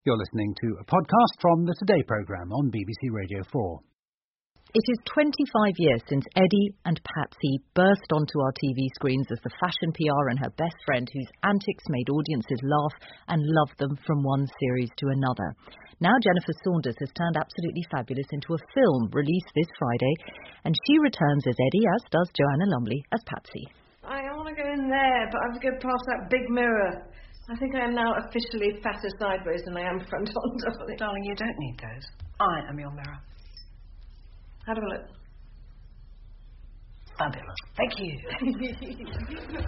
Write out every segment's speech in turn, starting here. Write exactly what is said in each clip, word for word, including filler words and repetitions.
You're listening to a podcast from the Today programme on B B C Radio four. It is twenty-five years since Eddie and Patsy burst onto our T V screens as the fashion P R and her best friend whose antics made audiences laugh and love them from one series to another. Now Jennifer Saunders has turned Absolutely Fabulous into a film released this Friday, and she returns as Eddie, as does Joanna Lumley as Patsy. I want to go in there, but I have to go past that big mirror. I think I am now officially fatter sideways than I am front on, darling. Darling, you don't need those. I am your mirror. How do I look? Fabulous. Thank you.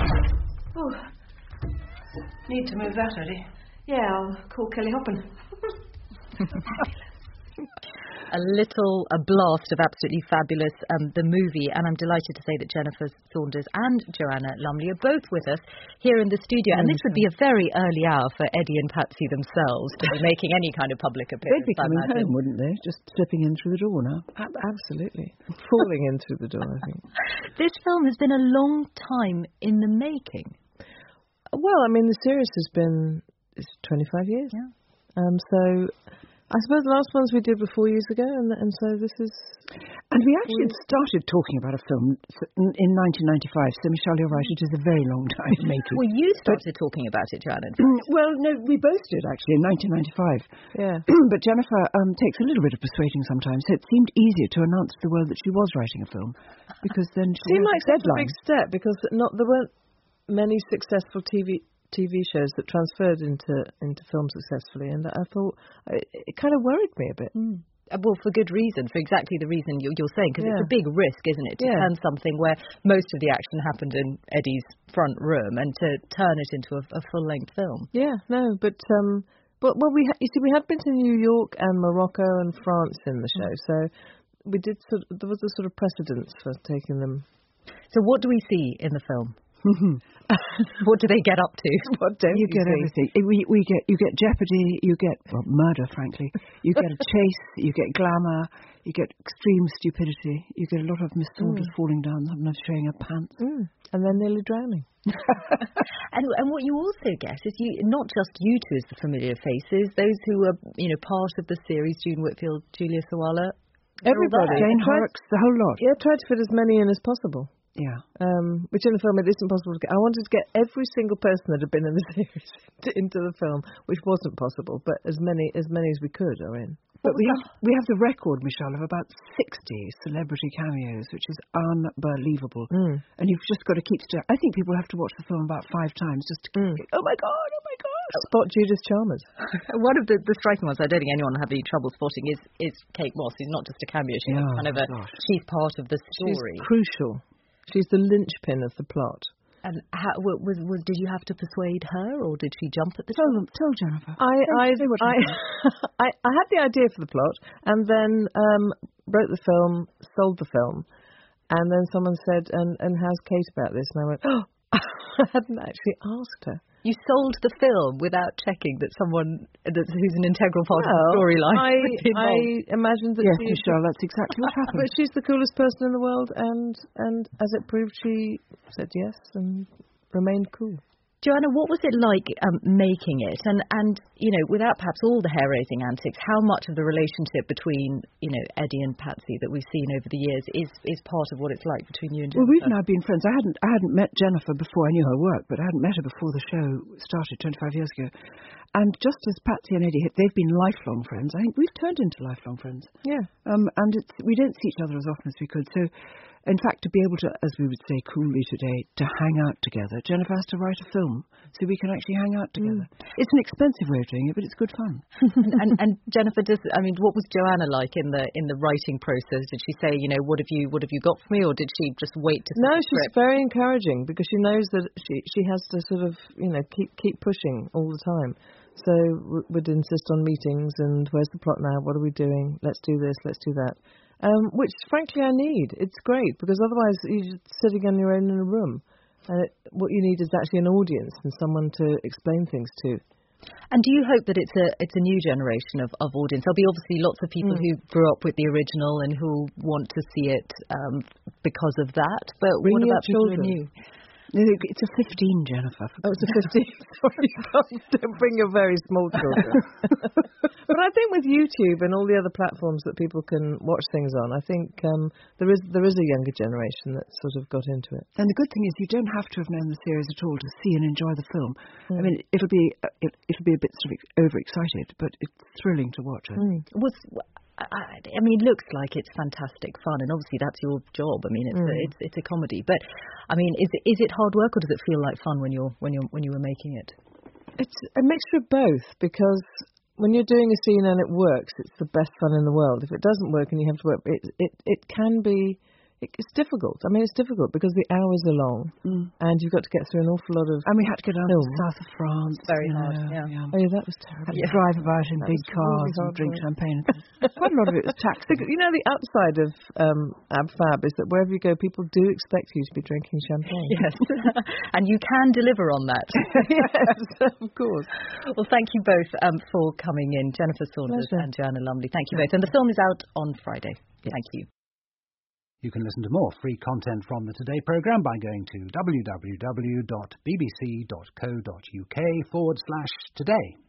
Oh. Need to move that, Eddie. Yeah, I'll call Kelly Hoppen. A little, a blast of Absolutely Fabulous, um, the movie, and I'm delighted to say that Jennifer Saunders and Joanna Lumley are both with us here in the studio, and this would be a very early hour for Eddie and Patsy themselves to be making any kind of public appearance. They'd be coming home, wouldn't they? Just slipping in through the door now. A- absolutely. Falling in through the door, I think. This film has been a long time in the making. Well, I mean, the series has been it's twenty-five years. Yeah. Um, so I suppose the last ones we did were four years ago, and, and so this is... And we actually had started talking about a film in nineteen ninety-five, so Michelle, you're right, it is a very long time in making. Well, you started but, talking about it, Joanna. Well, no, we both did, actually, in nineteen ninety-five. Yeah. But Jennifer um, takes a little bit of persuading sometimes, so it seemed easier to announce to the world that she was writing a film, because then she seemed like such a big step, because not there weren't many successful T V... T V shows that transferred into into film successfully, and I thought it, it kind of worried me a bit. Mm. Well, for good reason, for exactly the reason you're, you're saying, because yeah. it's a big risk, isn't it, to yeah. turn something where most of the action happened in Eddie's front room and to turn it into a, a full-length film. Yeah, no, but um, but well, we ha- you see, we had been to New York and Morocco and France in the show, mm. so we did. Sort of, there was a sort of precedence for taking them. So, what do we see in the film? What do they get up to? What don't you, you get see? Everything. We we get you get jeopardy, you get well, murder, frankly. You get a chase, you get glamour, you get extreme stupidity. You get a lot of Miss Saunders mm. falling down, sometimes showing her pants, mm. and then nearly drowning. and and what you also get is you not just you two as the familiar faces, those who are you know part of the series: June Whitfield, Julia Sawalha, everybody, Jane Horrocks, the whole lot. Yeah, tried to fit as many in as possible. Yeah. Um, which in the film it isn't possible to get. I wanted to get every single person that had been in the series into the film, which wasn't possible, but as many as many as we could are in. But we have, we have the record, Michelle, of about sixty celebrity cameos, which is unbelievable. Mm. And you've just got to keep still. I think people have to watch the film about five times just to keep, mm. oh my God, oh my God. Spot Judith Chalmers. One of the, the striking ones I don't think anyone will have any trouble spotting is, is Kate Moss, who's not just a cameo, she's oh, kind of a, gosh. she's part of the story. She's crucial. She's the linchpin of the plot. And how, was, was, did you have to persuade her, or did she jump at the tell time? Tell Jennifer. I I, I, I I had the idea for the plot, and then um, wrote the film, sold the film, and then someone said, "And and how's Kate about this?" And I went, "Oh, I hadn't actually asked her." You sold the film without checking that someone that's, who's an integral part well, of the storyline. I, I imagined that yes, she... Michelle, that's exactly what happened. But she's the coolest person in the world, and, and as it proved, she said yes and remained cool. Joanna, what was it like um, making it? And, and, you know, without perhaps all the hair-raising antics, how much of the relationship between, you know, Eddie and Patsy that we've seen over the years is, is part of what it's like between you and Jennifer? Well, we've now been friends. I hadn't I hadn't met Jennifer before I knew her work, but I hadn't met her before the show started twenty-five years ago. And just as Patsy and Eddie, they've been lifelong friends. I think we've turned into lifelong friends. Yeah. Um, and it's, we don't see each other as often as we could. So, in fact, to be able to, as we would say coolly today, to hang out together, Jennifer has to write a film so we can actually hang out together. Mm. It's an expensive way of doing it, but it's good fun. and, and, and Jennifer, does, I mean, what was Joanna like in the in the writing process? Did she say, you know, what have you what have you got for me, or did she just wait to? No, she's very encouraging because she knows that she she has to sort of you know keep keep pushing all the time. So would insist on meetings and where's the plot now? What are we doing? Let's do this. Let's do that. Um, which, frankly, I need. It's great, because otherwise you're just sitting on your own in a room. And it, what you need is actually an audience and someone to explain things to. And do you hope that it's a it's a new generation of, of audience? There'll be obviously lots of people mm. who grew up with the original and who want to see it um, because of that. But Bring what your about children. people who are new? It's a fifteen, Jennifer. Oh, it's a fifteen. Sorry, don't bring your very small children. But I think with YouTube and all the other platforms that people can watch things on, I think um, there is there is a younger generation that sort of got into it. And the good thing is you don't have to have known the series at all to see and enjoy the film. Mm. I mean, it'll be it, it'll be a bit sort of overexcited, but it's thrilling to watch. I think. Mm. Was I, I mean, it looks like it's fantastic fun, and obviously that's your job. I mean, it's mm. a, it's it's a comedy, but I mean, is it is it hard work, or does it feel like fun when you're when you are when you were making it? It's a mixture of both, because when you're doing a scene and it works, it's the best fun in the world. If it doesn't work and you have to work, it it it can be. It's difficult. I mean, it's difficult because the hours are long, mm. and you've got to get through an awful lot of. And we had to go down to the south of France. Very you know, hard. Yeah. yeah. Oh, yeah, that was terrible. Had to yeah. drive about in that big cars really and drink work. champagne. Quite a lot of it was taxi. You know, the upside of um, Ab Fab is that wherever you go, people do expect you to be drinking champagne. Yes, and you can deliver on that. Yes, of course. Well, thank you both um, for coming in, Jennifer Saunders Pleasure. and Joanna Lumley. Thank you both. And the film is out on Friday. Yes. Thank you. You can listen to more free content from the Today programme by going to www.bbc.co.uk forward slash today.